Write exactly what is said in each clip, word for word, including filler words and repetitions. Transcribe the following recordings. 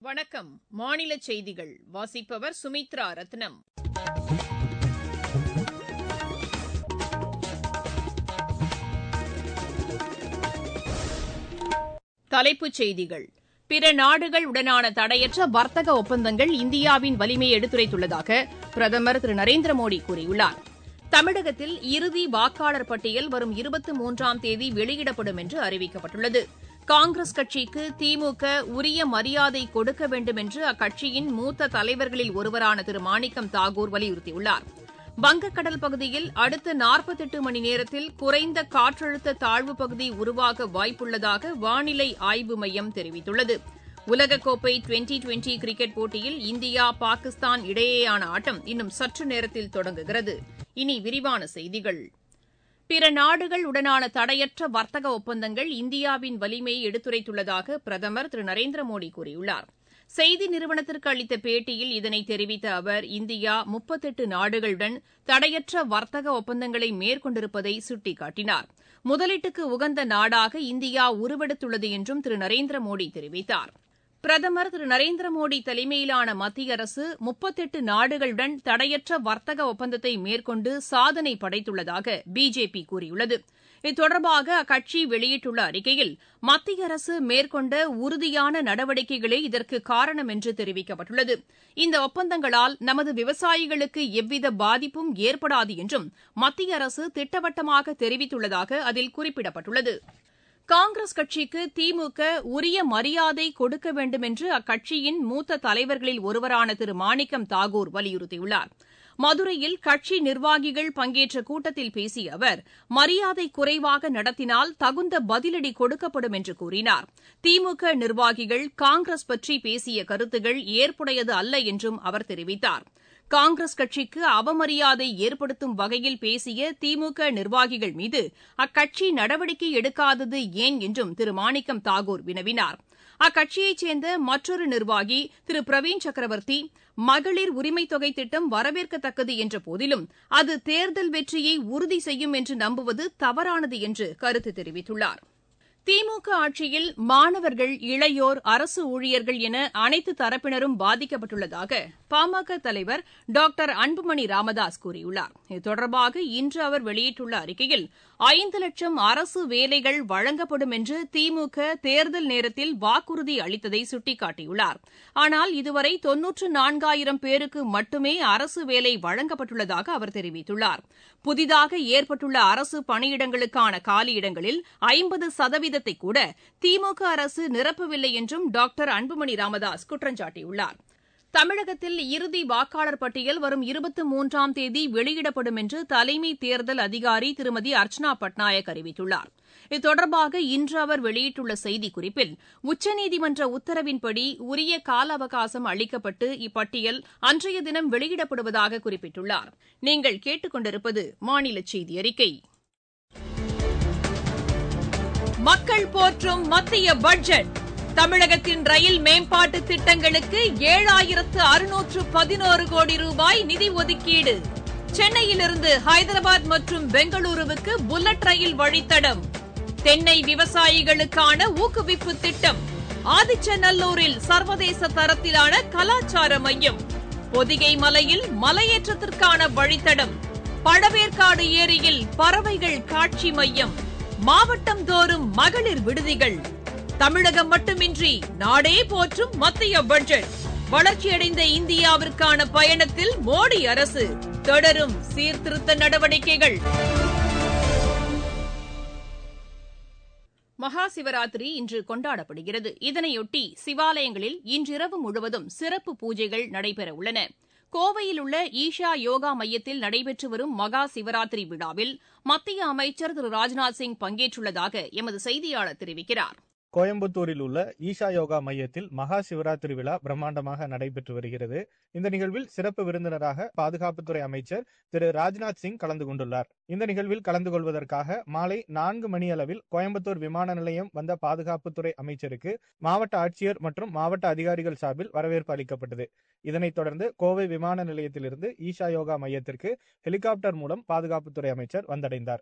வணக்கம். மாநில செய்திகள் வாசிப்பவர் சுமித்ரா ரத்னம். தலைப்புச் செய்திகள். பிற நாடுகள் உடனான தடையற்ற வர்த்தக ஒப்பந்தங்கள் இந்தியாவின் வலிமையை எடுத்துரைத்துள்ளதாக பிரதமர் திரு நரேந்திர மோடி கூறியுள்ளார். தமிழகத்தில் இறுதி வாக்காளர் பட்டியல் வரும் இருபத்தி மூன்றாம் தேதி வெளியிடப்படும் என்று அறிவிக்கப்பட்டுள்ளது. காங்கிரஸ் கட்சிக்கு திமுக உரிய மரியாதை கொடுக்க வேண்டும் என்று அக்கட்சியின் மூத்த தலைவர்களில் ஒருவரான திரு மாணிக்கம் தாகூர் வலியுறுத்தியுள்ளார். வங்கக்கடல் பகுதியில் அடுத்த நாற்பத்தெட்டு மணி நேரத்தில் குறைந்த காற்றழுத்த தாழ்வுப் பகுதி உருவாக வாய்ப்புள்ளதாக வானிலை ஆய்வு மையம் தெரிவித்துள்ளது. உலகக்கோப்பை டுவெண்டி டுவெண்டி கிரிக்கெட் போட்டியில் இந்தியா பாகிஸ்தான் இடையேயான ஆட்டம் இன்னும் சற்று நேரத்தில் தொடங்குகிறது. இனி விரிவான செய்திகள். பிற நாடுகள் உடனான தடையற்ற வர்த்தக ஒப்பந்தங்கள் இந்தியாவின் வலிமையை எடுத்துரைத்துள்ளதாக பிரதமர் திரு நரேந்திர மோடி கூறியுள்ளார். செய்தி நிறுவனத்திற்கு அளித்த பேட்டியில் இதனை தெரிவித்த அவர், இந்தியா முப்பத்தெட்டு நாடுகளுடன் தடையற்ற வர்த்தக ஒப்பந்தங்களை மேற்கொண்டிருப்பதை சுட்டிக்காட்டினார். முதலீட்டுக்கு உகந்த நாடாக இந்தியா உருவெடுத்துள்ளது என்றும் திரு நரேந்திர மோடி தெரிவித்தார். பிரதமர் திரு நரேந்திர மோடி தலைமையிலான மத்திய அரசு முப்பத்தெட்டு நாடுகளுடன் தடையற்ற வர்த்தக ஒப்பந்தத்தை மேற்கொண்டு சாதனை படைத்துள்ளதாக பிஜேபி கூறியுள்ளது. இதுதொடர்பாக அக்கட்சி வெளியிட்டுள்ள அறிக்கையில், மத்திய அரசு மேற்கொண்ட உறுதியான நடவடிக்கைகளே இதற்கு காரணம் என்று தெரிவிக்கப்பட்டுள்ளது. இந்த ஒப்பந்தங்களால் நமது விவசாயிகளுக்கு எவ்வித பாதிப்பும் ஏற்படாது என்றும் மத்திய அரசு திட்டவட்டமாக தெரிவித்துள்ளதாக அதில் குறிப்பிடப்பட்டுள்ளது. காங்கிரஸ் கட்சிக்கு திமுக உரிய மரியாதை கொடுக்க வேண்டும் என்று அக்கட்சியின் மூத்த தலைவர்களில் ஒருவரான திரு மாணிக்கம் தாகூர் வலியுறுத்தியுள்ளார். மதுரையில் கட்சி நிர்வாகிகள் பங்கேற்ற கூட்டத்தில் பேசிய அவர், மரியாதை குறைவாக நடத்தினால் தகுந்த பதிலடி கொடுக்கப்படும் என்று கூறினார். திமுக நிர்வாகிகள் காங்கிரஸ் பற்றி பேசிய கருத்துகள் ஏற்புடையது அல்ல என்றும் அவர் தெரிவித்தார். காங்கிரஸ் கட்சிக்கு அவமரியாதை ஏற்படுத்தும் வகையில் பேசிய திமுக நிர்வாகிகள் மீது அக்கட்சி நடவடிக்கை எடுக்காதது ஏன் என்றும் திரு மாணிக்கம் தாகூர் வினவினார். அக்கட்சியைச் சேர்ந்த மற்றொரு நிர்வாகி திரு பிரவீன் சக்கரவர்த்தி, மகளிர் உரிமைத் தொகை திட்டம் வரவேற்கத்தக்கது என்ற போதிலும் அது தேர்தல் வெற்றியை உறுதி செய்யும் என்று நம்புவது தவறானது என்று கருத்து தெரிவித்துள்ளார். திமுக ஆட்சியில் மாணவர்கள், இளையோர், அரசு ஊழியர்கள் என அனைத்து தரப்பினரும் பாதிக்கப்பட்டுள்ளதாக பாமக தலைவர் டாக்டர் அன்புமணி ராமதாஸ் கூறியுள்ளார். இது தொடர்பாக இன்று அவர் வெளியிட்டுள்ள அறிக்கையில், ஐந்து லட்சம் அரசு வேலைகள் வழங்கப்படும் என்று திமுக தேர்தல் நேரத்தில் வாக்குறுதி அளித்ததை சுட்டிக்காட்டியுள்ளார். ஆனால் இதுவரை தொன்னூற்று நான்காயிரம் பேருக்கு மட்டுமே அரசு வேலை வழங்கப்பட்டுள்ளதாக அவர் தெரிவித்துள்ளார். புதிதாக ஏற்பட்டுள்ள அரசு பணியிடங்களுக்கான காலியிடங்களில் ஐம்பது சதவீதத்தை கூட திமுக அரசு நிரப்பவில்லை என்றும் டாக்டர் அன்புமணி ராமதாஸ் குற்றம் சாட்டியுள்ளார். தமிழகத்தில் இறுதி வாக்காளர் பட்டியல் வரும் இருபத்தி மூன்றாம் தேதி வெளியிடப்படும் என்று தலைமை தேர்தல் அதிகாரி திருமதி அர்ச்சனா பட்நாயக் அறிவித்துள்ளார். இது தொடர்பாக இன்று அவர் வெளியிட்டுள்ள செய்திக்குறிப்பில், உச்சநீதிமன்ற உத்தரவின்படி உரிய கால அவகாசம் அளிக்கப்பட்டு இப்பட்டியல் அன்றைய தினம் வெளியிடப்படுவதாக குறிப்பிட்டுள்ளார். நீங்கள் கேட்டுக் கொண்டிருப்பது மாநில செய்தி அறிக்கை. மக்கள் போற்றும் மத்திய பட்ஜெட். தமிழகத்தின் ரயில் மேம்பாட்டு திட்டங்களுக்கு ஏழாயிரத்து அறுநூற்று பதினோரு கோடி ரூபாய் நிதி ஒதுக்கீடு. சென்னையிலிருந்து ஹைதராபாத் மற்றும் பெங்களூருவுக்கு புல்லட் ரயில் வழித்தடம். தென்னை விவசாயிகளுக்கான ஊக்குவிப்பு திட்டம். ஆதிச்சநல்லூரில் சர்வதேச தரத்திலான கலாச்சார மையம். பொதிகை மலையில் மலையேற்றத்திற்கான வழித்தடம். பழவேற்காடு ஏரியில் பறவைகள் காட்சி மையம். மாவட்டம் தோறும் மகளிர் விடுதிகள். தமிழகம் மட்டுமின்றி நாடே போற்றும் மத்திய பட்ஜெட். வளர்ச்சியடைந்த இந்தியாவிற்கான பயணத்தில் மோடி அரசு தொடரும் சீர்திருத்த நடவடிக்கைகள். மகா சிவராத்திரி இன்று கொண்டாடப்படுகிறது. இதனையொட்டி சிவாலயங்களில் இன்றிரவு முழுவதும் சிறப்பு பூஜைகள் நடைபெறவுள்ளன. கோவையில் உள்ள ஈஷா யோகா மையத்தில் நடைபெற்று வரும் மகா சிவராத்திரி விழாவில் மத்திய அமைச்சர் திரு ராஜ்நாத் சிங் பங்கேற்றுள்ளதாக எமது செய்தியாளர் தெரிவிக்கிறார். கோயம்புத்தூரில் உள்ள ஈஷா யோகா மையத்தில் மகா சிவராத்திரி விழா பிரம்மாண்டமாக நடைபெற்று வருகிறது. இந்த நிகழ்வில் சிறப்பு விருந்தினராக பாதுகாப்புத்துறை அமைச்சர் திரு ராஜ்நாத் சிங் கலந்து கொண்டுள்ளார். இந்த நிகழ்வில் கலந்து கொள்வதற்காக மாலை நான்கு மணி அளவில் கோயம்புத்தூர் விமான நிலையம் வந்த பாதுகாப்புத்துறை அமைச்சருக்கு மாவட்ட ஆட்சியர் மற்றும் மாவட்ட அதிகாரிகள் சார்பில் வரவேற்பு அளிக்கப்பட்டது. இதனைத் தொடர்ந்து கோவை விமான நிலையத்திலிருந்து ஈஷா யோகா மையத்திற்கு ஹெலிகாப்டர் மூலம் பாதுகாப்புத்துறை அமைச்சர் வந்தடைந்தார்.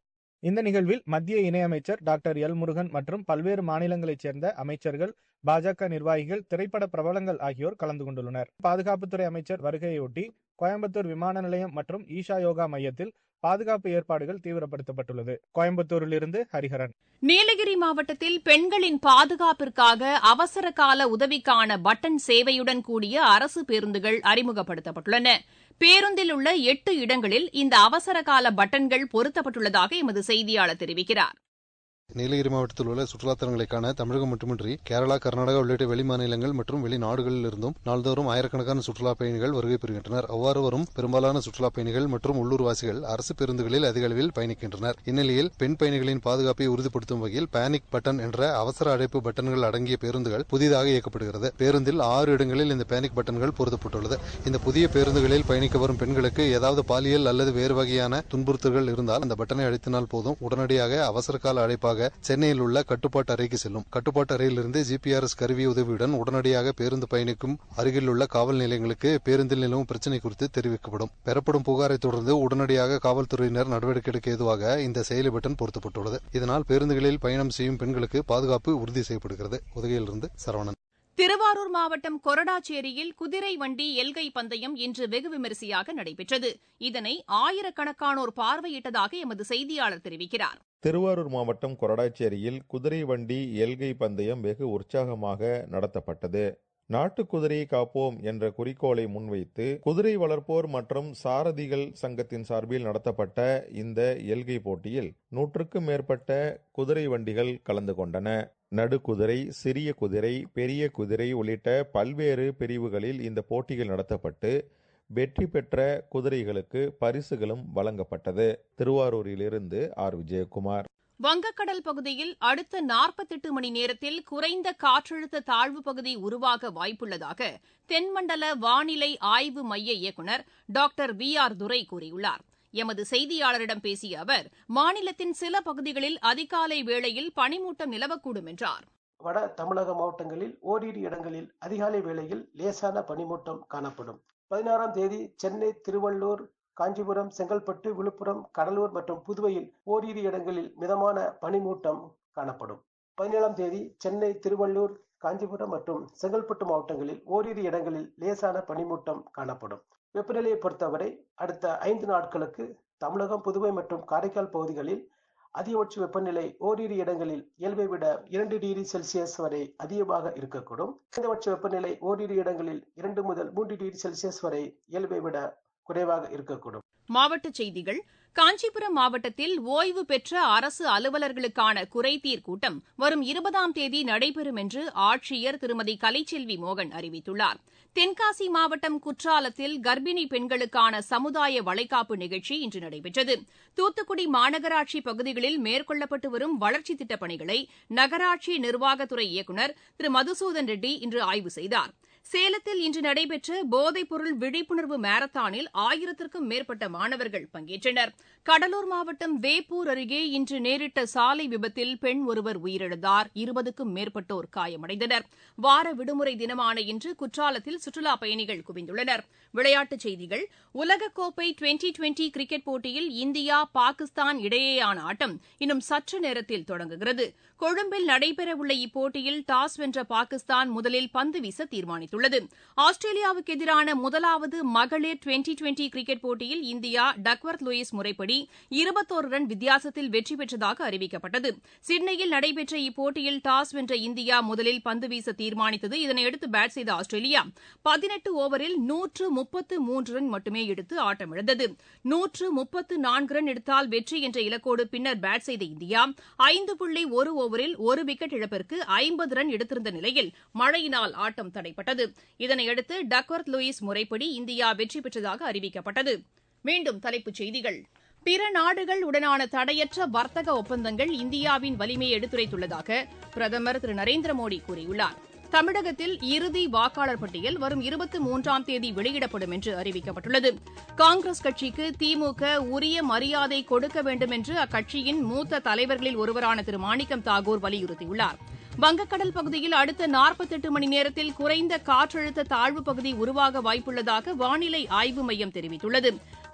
இந்த நிகழ்வில் மத்திய இணையமைச்சர் டாக்டர் எல் முருகன் மற்றும் பல்வேறு மாநிலங்களைச் சேர்ந்த அமைச்சர்கள், பாஜக நிர்வாகிகள், திரைப்பட பிரபலங்கள் ஆகியோர் கலந்து கொண்டுள்ளனர். பாதுகாப்புத்துறை அமைச்சர் வருகையொட்டி கோயம்புத்தூர் விமான நிலையம் மற்றும் ஈஷா யோகா மையத்தில் பாதுகாப்பு ஏற்பாடுகள் தீவிரப்படுத்தப்பட்டுள்ளது. கோயம்புத்தூரிலிருந்து ஹரிஹரன். நீலகிரி மாவட்டத்தில் பெண்களின் பாதுகாப்பிற்காக அவசர கால உதவிக்கான பட்டன் சேவையுடன் கூடிய அரசு பேருந்துகள் அறிமுகப்படுத்தப்பட்டுள்ளன. பேருந்தில் உள்ள எட்டு இடங்களில் இந்த அவசர கால பட்டன்கள் பொருத்தப்பட்டுள்ளதாக எமது செய்தியாளர் தெரிவிக்கிறார். நீலகிரி மாவட்டத்தில் உள்ள சுற்றுலாத்தலங்களுக்கான தமிழகம் மட்டுமின்றி கேரளா, கர்நாடகா உள்ளிட்ட வெளிமாநிலங்கள் மற்றும் வெளிநாடுகளில் இருந்தும் நாள்தோறும் ஆயிரக்கணக்கான சுற்றுலாப் பயணிகள் வருகை பெறுகின்றனர். அவ்வாறு வரும் பெரும்பாலான சுற்றுலாப் பயணிகள் மற்றும் உள்ளூர்வாசிகள் அரசு பேருந்துகளில் அதிக அளவில் பயணிக்கின்றனர். இந்நிலையில் பெண் பயணிகளின் பாதுகாப்பை உறுதிப்படுத்தும் வகையில் பேனிக் பட்டன் என்ற அவசர அழைப்பு பட்டன்கள் அடங்கிய பேருந்துகள் புதிதாக இயக்கப்படுகிறது. பேருந்தில் ஆறு இடங்களில் இந்த பேனிக் பட்டன்கள் பொருத்தப்பட்டுள்ளது. இந்த புதிய பேருந்துகளில் பயணிக்க வரும் பெண்களுக்கு ஏதாவது பாலியல் அல்லது வேறு வகையான துன்புறுத்தல்கள் இருந்தால் அந்த பட்டனை அழுத்தினால் போதும், உடனடியாக அவசர கால அழைப்பாக சென்னையில் உள்ள கட்டுப்பாட்டு அறைக்கு செல்லும். கட்டுப்பாட்டு அறையிலிருந்து ஜிபிஆர்எஸ் கருவி உதவியுடன் உடனடியாக பேருந்து பயணிக்கும் அருகில் உள்ள காவல் நிலையங்களுக்கு பேருந்தில் நிலவும் பிரச்சினை குறித்து தெரிவிக்கப்படும். பெறப்படும் புகாரை தொடர்ந்து உடனடியாக காவல்துறையினர் நடவடிக்கை எடுக்க ஏதுவாக இந்த செயலி பட்டன் பொருத்தப்பட்டுள்ளது. இதனால் பேருந்துகளில் பயணம் செய்யும் பெண்களுக்கு பாதுகாப்பு உறுதி செய்யப்படுகிறது. உதகையிலிருந்து சரவணன். திருவாரூர் மாவட்டம் கொரடாச்சேரியில் குதிரை வண்டி எல்கை பந்தயம் இன்று வெகு விமரிசையாக நடைபெற்றது. இதனை ஆயிரக்கணக்கானோர் பார்வையிட்டதாக எமது செய்தியாளர் தெரிவிக்கிறார். திருவாரூர் மாவட்டம் கொரடாச்சேரியில் குதிரை வண்டி எல்கை பந்தயம் வெகு உற்சாகமாக நடத்தப்பட்டது. நாட்டு குதிரையை காப்போம் என்ற குறிக்கோளை முன்வைத்து குதிரை வளர்ப்போர் மற்றும் சாரதிகள் சங்கத்தின் சார்பில் நடத்தப்பட்ட இந்த எல்கை போட்டியில் நூற்றுக்கும் மேற்பட்ட குதிரை வண்டிகள் கலந்து கொண்டன. நடுக்குதிரை, சிறிய குதிரை, பெரிய குதிரை உள்ளிட்ட பல்வேறு பிரிவுகளில் இந்த போட்டிகள் நடத்தப்பட்டு வெற்றி பெற்ற குதிரைகளுக்கு பரிசுகளும் வழங்கப்பட்டது. திருவாரூரிலிருந்து ஆர் விஜயகுமார். வங்கக்கடல் பகுதியில் அடுத்த நாற்பத்தெட்டு மணி நேரத்தில் குறைந்த காற்றழுத்த தாழ்வு பகுதி உருவாக வாய்ப்புள்ளதாக தென்மண்டல வானிலை ஆய்வு மைய இயக்குநர் டாக்டர் வி ஆர் துரை கூறியுள்ளார். எமது செய்தியாளரிடம் பேசிய அவர், மாநிலத்தின் சில பகுதிகளில் அதிகாலை வேளையில் பனிமூட்டம் நிலவக்கூடும் என்றார். வட தமிழக மாவட்டங்களில் ஓரிரு இடங்களில் அதிகாலை வேளையில் லேசான பனிமூட்டம் காணப்படும். பதினாறாம் தேதி சென்னை, திருவள்ளூர், காஞ்சிபுரம், செங்கல்பட்டு, விழுப்புரம், கடலூர் மற்றும் புதுவையில் ஓரிரு இடங்களில் மிதமான பனிமூட்டம் காணப்படும். பதினேழாம் தேதி சென்னை, திருவள்ளூர், காஞ்சிபுரம் மற்றும் செங்கல்பட்டு மாவட்டங்களில் ஓரிரு இடங்களில் லேசான பனிமூட்டம் காணப்படும். வெப்பநிலையை பொறுத்தவரை அடுத்த ஐந்து நாட்களுக்கு தமிழகம், புதுவை மற்றும் காரைக்கால் பகுதிகளில் அதிகபட்ச வெப்பநிலை ஓரிரு இடங்களில் இயல்பை விட இரண்டு டிகிரி செல்சியஸ் வரை அதிகமாக இருக்கக்கூடும். குறைந்தபட்ச வெப்பநிலை ஓரிரு இடங்களில் இரண்டு முதல் மூன்று டிகிரி செல்சியஸ் வரை இயல்பை விட குறைவாக இருக்கக்கூடும். மாவட்டச் செய்திகள். காஞ்சிபுரம் மாவட்டத்தில் ஓய்வு பெற்ற அரசு அலுவலர்களுக்கான குறைதீர் கூட்டம் வரும் இருபதாம் தேதி நடைபெறும் என்று ஆட்சியர் திருமதி கலைச்செல்வி மோகன் அறிவித்துள்ளார். தென்காசி மாவட்டம் குற்றாலத்தில் கர்ப்பிணி பெண்களுக்கான சமுதாய வளைகாப்பு நிகழ்ச்சி இன்று நடைபெற்றது. தூத்துக்குடி மாநகராட்சி பகுதிகளில் மேற்கொள்ளப்பட்டு வரும் வளர்ச்சித் திட்டப் பணிகளை நகராட்சி நிர்வாகத்துறை இயக்குநர் திரு மதுசூதன் ரெட்டி இன்று ஆய்வு செய்தார். சேலத்தில் இன்று நடைபெற்ற போதைப்பொருள் விழிப்புணர்வு மாரத்தானில் ஆயிரத்திற்கும் மேற்பட்ட மாணவர்கள் பங்கேற்றனர். கடலூர் மாவட்டம் வேப்பூர் அருகே இன்று நேரிட்ட சாலை விபத்தில் பெண் ஒருவர் உயிரிழந்தார். இருபதுக்கும் மேற்பட்டோர் காயமடைந்தனர். வார விடுமுறை தினமான இன்று குற்றாலத்தில் சுற்றுலாப் பயணிகள் குவிந்துள்ளனர். விளையாட்டுச் செய்திகள். உலகக்கோப்பை டுவெண்டி டுவெண்டி கிரிக்கெட் போட்டியில் இந்தியா, பாகிஸ்தான் இடையேயான ஆட்டம் இன்னும் சற்று நேரத்தில் தொடங்குகிறது. கொழும்பில் நடைபெறவுள்ள இப்போட்டியில் டாஸ் வென்ற பாகிஸ்தான் முதலில் பந்து வீச தீர்மானித்துள்ளது. ஆஸ்திரேலியாவுக்கு எதிரான முதலாவது மகளிர் டுவெண்டி டுவெண்டி கிரிக்கெட் போட்டியில் இந்தியா டக்வர்த் லூயிஸ் முறைப்படி இருபத்தோரு ரன் வித்தியாசத்தில் வெற்றி பெற்றதாக அறிவிக்கப்பட்டது. சிட்னியில் நடைபெற்ற இப்போட்டியில் டாஸ் வென்ற இந்தியா முதலில் பந்து வீச தீர்மானித்தது. இதனையடுத்து பேட் செய்த ஆஸ்திரேலியா பதினெட்டு ஓவரில் நூற்று முப்பத்து மூன்று ரன் மட்டுமே எடுத்து ஆட்டமிழந்தது. நூற்று முப்பத்து நான்கு ரன் எடுத்தால் வெற்றி என்ற இலக்கோடு பின்னர் பேட் செய்த இந்தியா ஐந்து புள்ளி ஒரு ஓவரில் ஒரு விக்கெட் இழப்பிற்கு ஐம்பது ரன் எடுத்திருந்த நிலையில் மழையினால் ஆட்டம் தடைப்பட்டது. இதனையடுத்து டக்வர்த் லூயிஸ் முறைப்படி இந்தியா வெற்றி பெற்றதாக அறிவிக்கப்பட்டது. மீண்டும் தலைப்புச் செய்திகள். பிற நாடுகள் உடனான தடையற்ற வர்த்தக ஒப்பந்தங்கள் இந்தியாவின் வலிமையை எடுத்துரைத்துள்ளதாக பிரதமர் திரு நரேந்திர மோடி கூறியுள்ளார். தமிழகத்தில் இறுதி வாக்காளர் பட்டியல் வரும் இருபத்தி மூன்றாம் தேதி வெளியிடப்படும் என்று அறிவிக்கப்பட்டுள்ளது. காங்கிரஸ் கட்சிக்கு திமுக உரிய மரியாதை கொடுக்க வேண்டும் என்று அக்கட்சியின் மூத்த தலைவர்களில் ஒருவரான திரு மாணிக்கம் தாகூர் வலியுறுத்தியுள்ளார். வங்கக்கடல் பகுதியில் அடுத்த நாற்பத்தெட்டு மணி நேரத்தில் குறைந்த காற்றழுத்த தாழ்வு பகுதி உருவாக வாய்ப்புள்ளதாக வானிலை ஆய்வு மையம் தெரிவித்துள்ளது.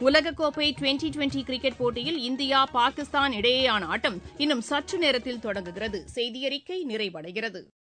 உலகக்கோப்பை டுவெண்டி டுவெண்டி கிரிக்கெட் போட்டியில் இந்தியா பாகிஸ்தான் இடையேயான ஆட்டம் இன்னும் சற்று நேரத்தில் தொடங்குகிறது. செய்தியறிக்கை நிறைவடைகிறது.